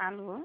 Alô?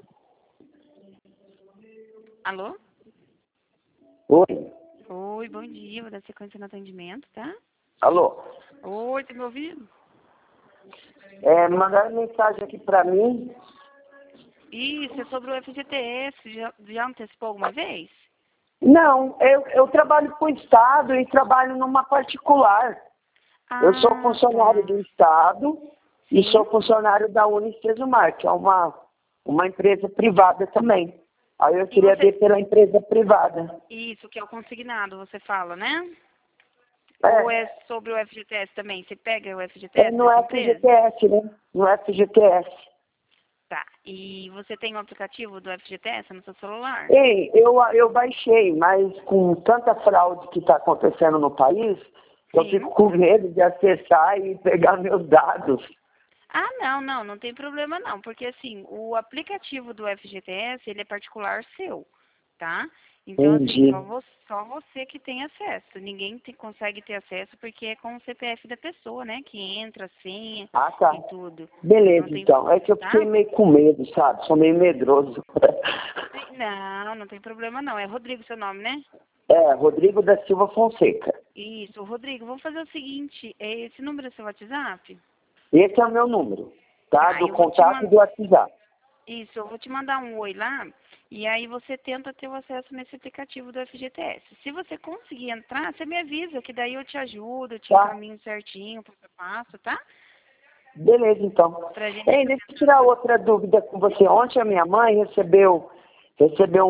Alô? Oi. Oi, bom dia. Vou dar sequência no atendimento, tá? Alô? Oi, tá me ouvindo? Mandaram mensagem aqui pra mim. Isso, é sobre o FGTS. Já antecipou alguma vez? Não, eu trabalho com o Estado e trabalho numa particular. Eu sou Ah, funcionário do tá. Estado e Sim. sou funcionário da Unicesumar, que é uma empresa privada também. Aí eu E queria você... ver pela empresa privada. Isso, que é o consignado, você fala, né? Ou É, é sobre o FGTS também? Você pega o FGTS no dessa empresa? FGTS, né? No FGTS. Tá. E você tem o aplicativo do FGTS no seu celular? Ei, eu baixei, mas com tanta fraude que está acontecendo no país, eu fico Sim. com medo de acessar e pegar meus dados. Ah, não tem problema não, porque assim, o aplicativo do FGTS, ele é particular seu, tá? Então, assim, Entendi. só você que tem acesso, ninguém consegue ter acesso porque é com o CPF da pessoa, né, que entra, senha Ah, tá. e tudo. Não Beleza, tem, então. É que eu fiquei tá? meio com medo, sabe? Sou meio medroso. Não tem problema não, é Rodrigo seu nome, né? Rodrigo da Silva Fonseca. Isso, Rodrigo, vamos fazer o seguinte, esse número é seu WhatsApp? Esse é o meu número, tá? Tá, Do eu vou te contato mandar. do WhatsApp. Isso, eu vou te mandar um oi lá e aí você tenta ter o acesso nesse aplicativo do FGTS. Se você conseguir entrar, você me avisa que daí eu te ajudo, eu te Tá? encaminho certinho, passo a passo, tá? Beleza, então. Pra gente Ei, deixa eu tirar outra dúvida com você. Ontem a minha mãe recebeu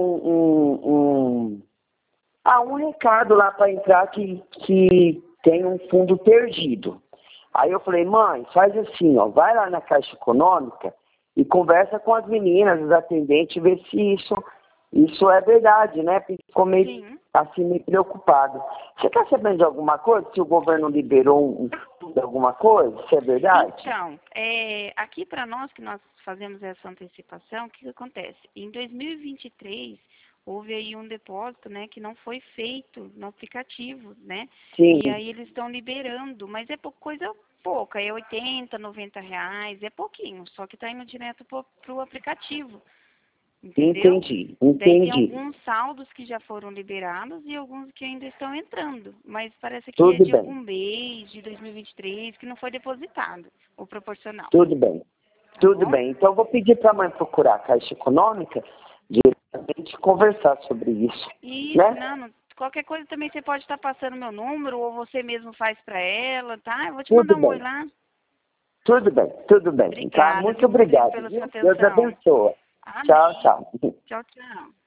um recado lá para entrar que tem um fundo perdido. Aí eu falei, mãe, faz assim, ó, vai lá na Caixa Econômica e conversa com as meninas, os atendentes, ver se isso é verdade, né? Porque ficou meio, Sim. assim, meio preocupado. Você está sabendo de alguma coisa? Se o governo liberou alguma coisa? Se é verdade? Então, aqui para nós que nós fazemos essa antecipação, o que acontece? Em 2023, houve aí um depósito, né, que não foi feito no aplicativo, né? Sim, E aí eles estão liberando, mas é coisa pouca, é 80, 90 reais, é pouquinho, só que está indo direto para o aplicativo, entendeu? entendi, Daí tem entendi. alguns saldos que já foram liberados e alguns que ainda estão entrando, mas parece que é Tudo de bem, algum mês de 2023 que não foi depositado, o proporcional, tudo bem. tá Tudo bom? bem. Então, eu vou pedir para a mãe procurar a Caixa Econômica diretamente e conversar sobre isso, Isso, né? qualquer coisa também você pode estar passando meu número ou você mesmo faz para ela, tá? Eu vou te Tudo mandar um oi bem, lá. tudo bem, tudo bem. Tá? Obrigada, Muito viu, Rodrigo, obrigado, pela sua viu? Deus atenção. abençoe. Tchau, Amém. tchau. Tchau, tchau.